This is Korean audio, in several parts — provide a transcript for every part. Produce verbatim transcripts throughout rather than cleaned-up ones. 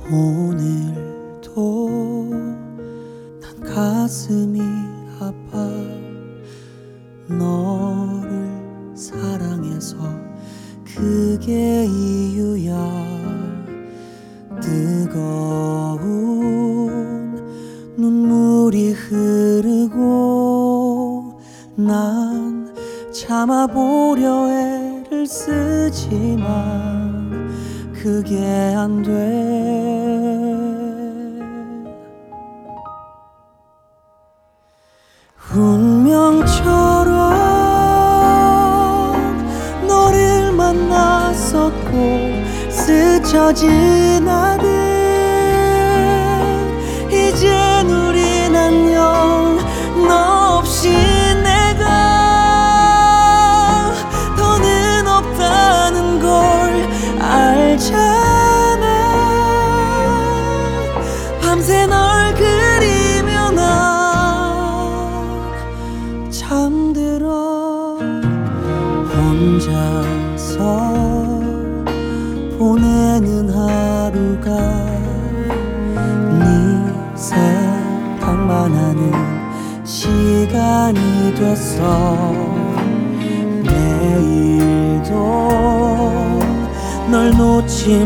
오늘도 난 가슴이 아파. 너를 사랑해서 그게 이유야. 뜨거운 눈물이 흐르고 난 참아보려 애를 쓰지만 그게 안 돼. 운명처럼 너를 만났었고 스쳐진 아들. 이젠 우린 안녕. 너 없이 내가 더는 없다는 걸 알잖아. 밤새 널 그리며 난 잠들어. 혼자서 보내는 하루가 네 생각만 하는 시간이 됐어. 내일도 널 놓지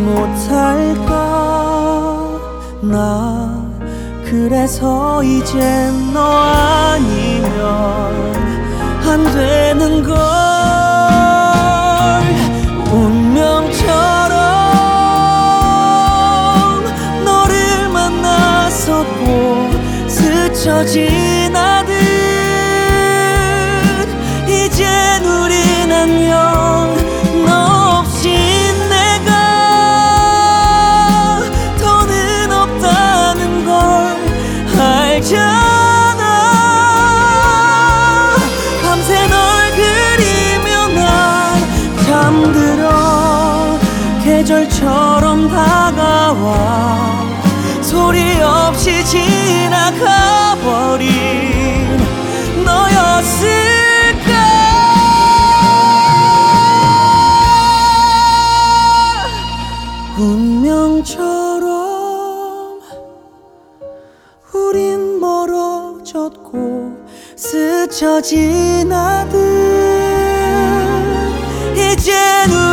못할까. 나 그래서 이젠 너 아니면 안 되는 걸. 운명처럼 너를 만났었고 스쳐진 아들. 이젠 우린 안녕. 너 없이 내가 더는 없다는 걸 알잖아. 밤새 널 그리며 난 잠들어. 계절처럼 다가와 소리 없이 지나가버린 너였을까. 운명처럼 우린 멀어졌고 스쳐진 아들. 이젠